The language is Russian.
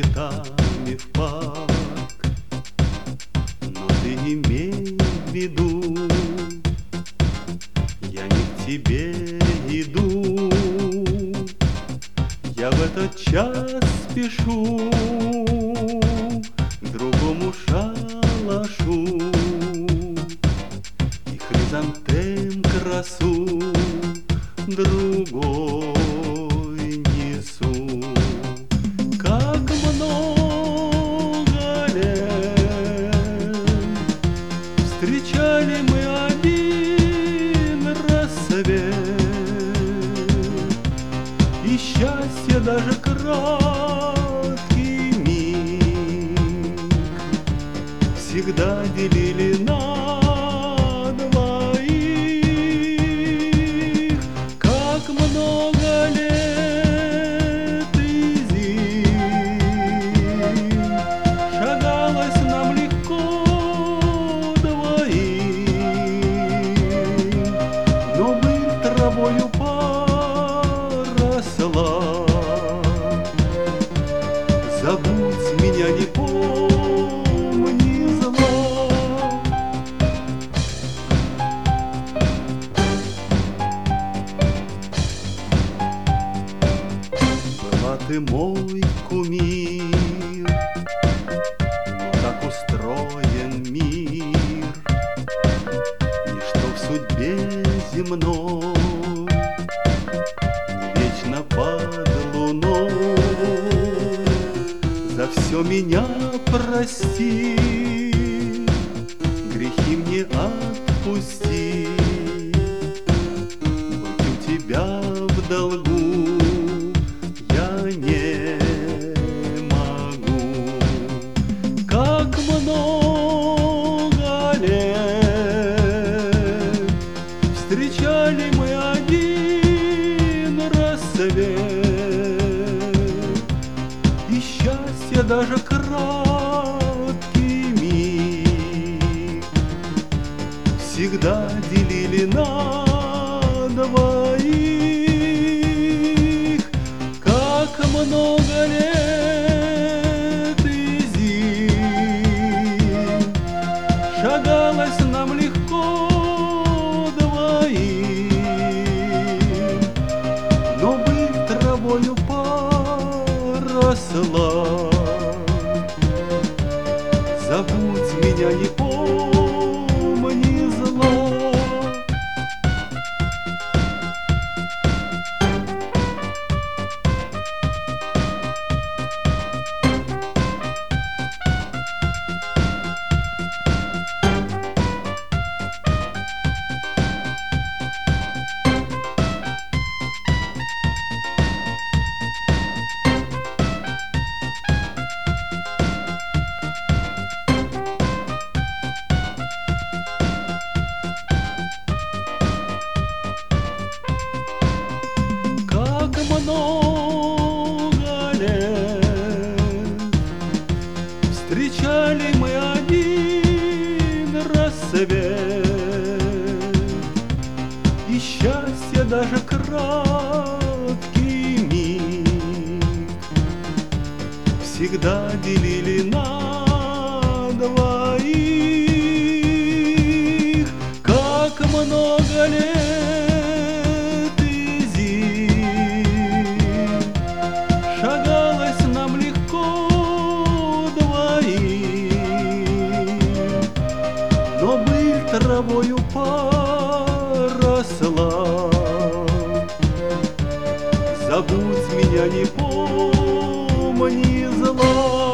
цветами в парк. Но ты имей в виду, я не к тебе иду. Я в этот час спешу к другому шалашу и хризантем красу другой несу. Как много лет встречали мы один рассвет, и счастье даже краткий миг всегда делили на двоих. Как много лет и зим шагалось нам легко двоим, но быль травою поросла. Забудь меня, не помни зла. Была ты мой кумир, но так устроен мир, ничто в судьбе земной не вечно под луной. За все меня прости, грехи мне отпусти. Быть у тебя в долгу я не могу. Как много лет встречали мы один рассвет, и счастье даже краткий миг всегда делили на двоих. Как много лет и зим шагалось нам легко двоим, но быль травою поросла. Забудь меня, не помни зла. Как много лет встречали мы один рассвет, и счастье даже краткий миг всегда делили на двоих. Как много лет и зим шагалось нам легко двоим, но быль травою поросла. Забудь меня, не помни зла.